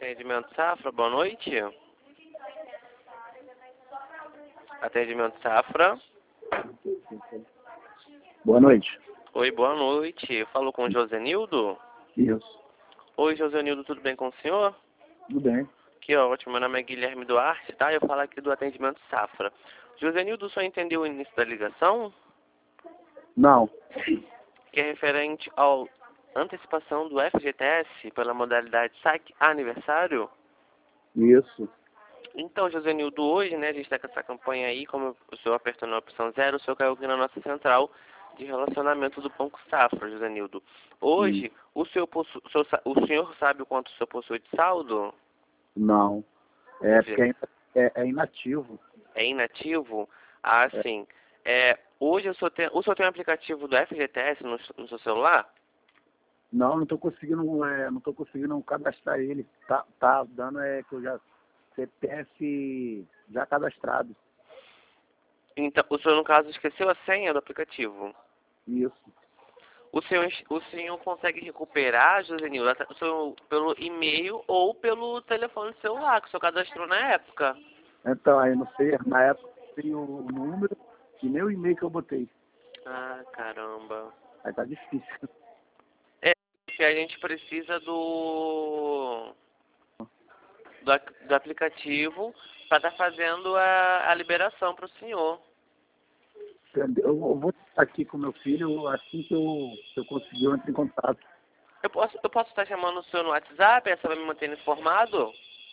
Atendimento Safra, boa noite. Atendimento Safra. Boa noite. Oi, boa noite. Falou com o Josenildo? Isso. Oi, Josenildo, tudo bem com o senhor? Tudo bem. Que ótimo, meu nome é Guilherme Duarte, tá? Eu falo aqui do atendimento Safra. Josenildo, o senhor entendeu o início da ligação? Não. Que é referente ao antecipação do FGTS pela modalidade saque aniversário? Isso. Então, Josenildo, hoje, né, a gente está com essa campanha aí, como o senhor apertou na opção 0, o senhor caiu aqui na nossa central de relacionamento do Banco Safra, Josenildo. Hoje, o senhor sabe o quanto o senhor possui de saldo? Não. É porque é inativo. É inativo? Ah, É. sim. Hoje o senhor tem um aplicativo do FGTS no seu celular? Não estou conseguindo, não tô conseguindo cadastrar ele. Tá dando que eu já CPF já cadastrado. Então, o senhor, no caso, esqueceu a senha do aplicativo. Isso. O senhor consegue recuperar, Josenildo, pelo e-mail ou pelo telefone celular que o senhor cadastrou na época? Então, aí não sei, na época tem o número e nem o e-mail que eu botei. Ah, caramba. Aí tá difícil. Que a gente precisa do aplicativo para estar fazendo a liberação para o senhor. Entendeu? Eu vou estar aqui com meu filho assim que eu conseguir, eu entro em contato. Eu posso estar chamando o senhor no WhatsApp, essa vai me manter informado?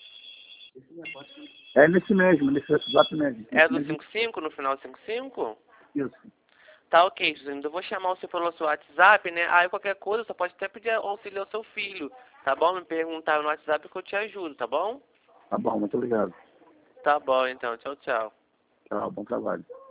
É nesse mesmo, nesse WhatsApp mesmo. É Nesse do mesmo. 55, no final 55? Isso. Tá ok, Josenildo. Eu vou chamar o senhor pelo seu WhatsApp, né? Aí qualquer coisa, você pode até pedir auxílio ao seu filho, tá bom? Me perguntar no WhatsApp que eu te ajudo, tá bom? Tá bom, muito obrigado. Tá bom, então. Tchau, tchau. Tchau, bom trabalho.